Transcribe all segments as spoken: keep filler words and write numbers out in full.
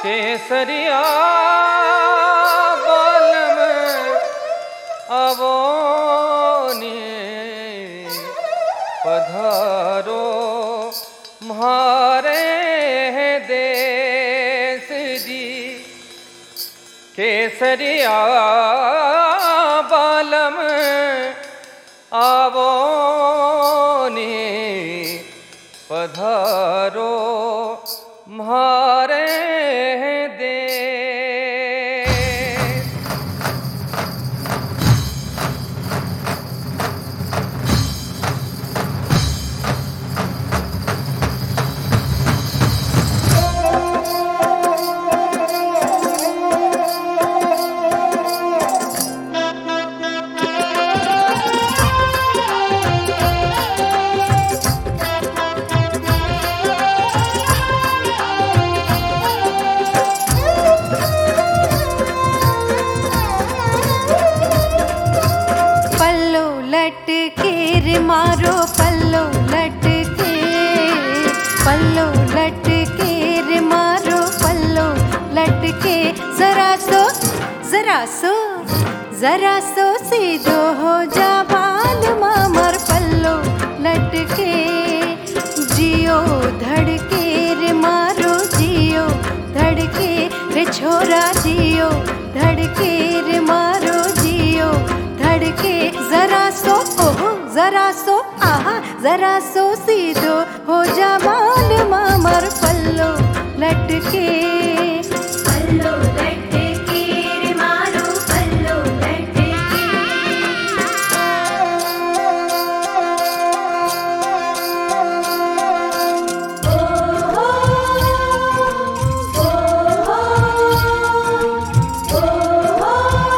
केसरिया बालम आवोनी पधारो म्हारे देश जी। केसरिया बालम आवोनी पधारो म्हारे देश। लटके मारो पल्लो लटके, पल्लो लटके रे मारो पल्लो लटके। जरा सो जरा सो जरा सो सीधो हो जा बाल मामर पल्लो लटके। जियो धड़के रे मारो जियो धड़के रे छोरा जियो धड़के रे मारो जियो धड़के। जरा सो ओहो जरा सो आहा जरा सो सीधो हो जा बाल मामर पल्लो लटके। पल्लो लटके रे मारो पल्लो लटके। ओ हो ओ हो ओ हो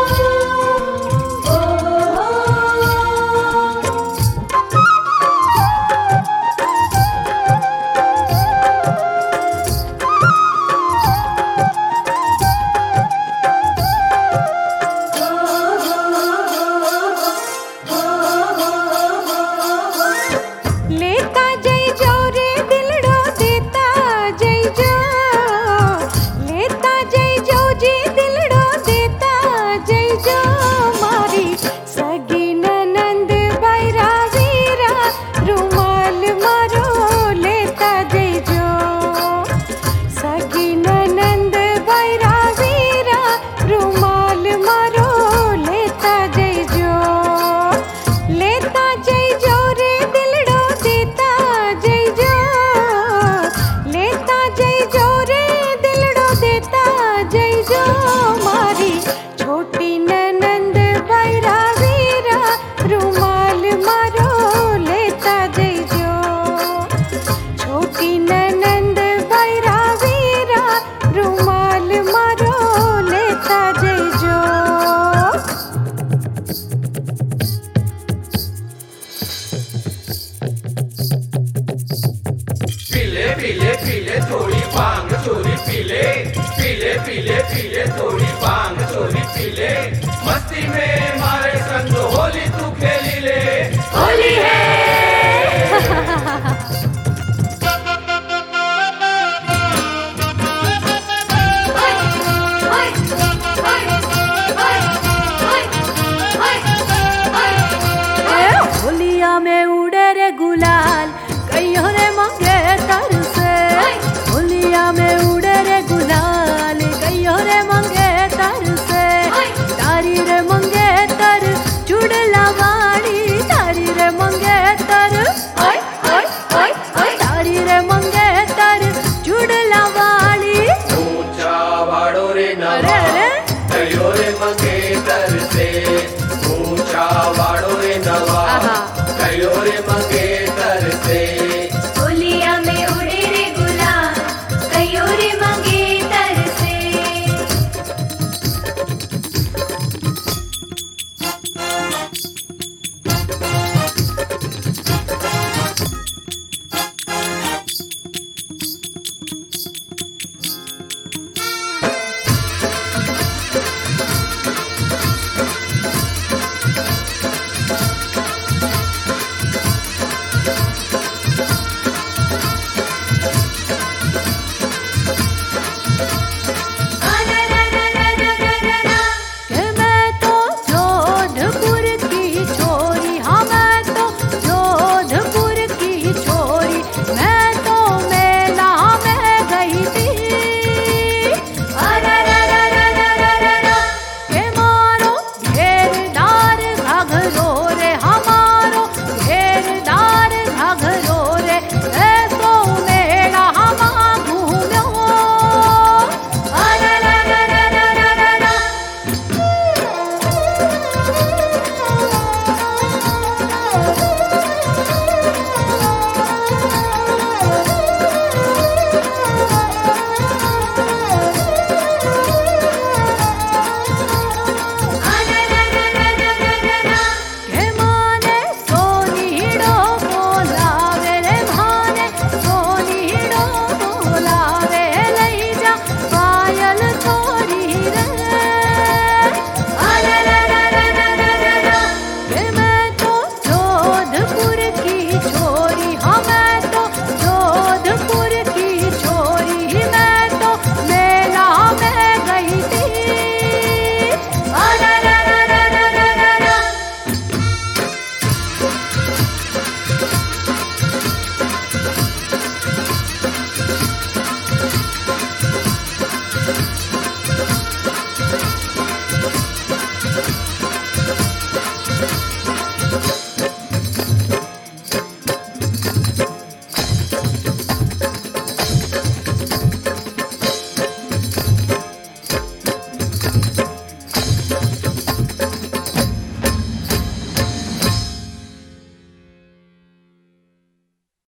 ओ हो। लेता जय जो रे दिलड़ो देता जय जो, लेता जय जो जी दिलड़ो देता जय जो। मारी सगी ननंद बैरा वीरा रुमाल मारो लेता जय जो। सगी ननंद बैरा वीरा रुमाल मारो लेता जय जो। लेता जय जो रे दिलड़ो देता जय जो, लेता जय जो रे दिलड़ो देता जय जो। मारी छोटी ननंद बैरा वीरा रुमाल मारो लेता जय जो। छोटी ननंद बैरा वीरा रुमाल मारो लेता जय जो। पीले पीले पीले थोड़ी भांग चोरी पीले, पीले पीले पीले थोड़ी भांग चोरी पीले। मस्ती में मारे संग होली तू खेली ले। होली है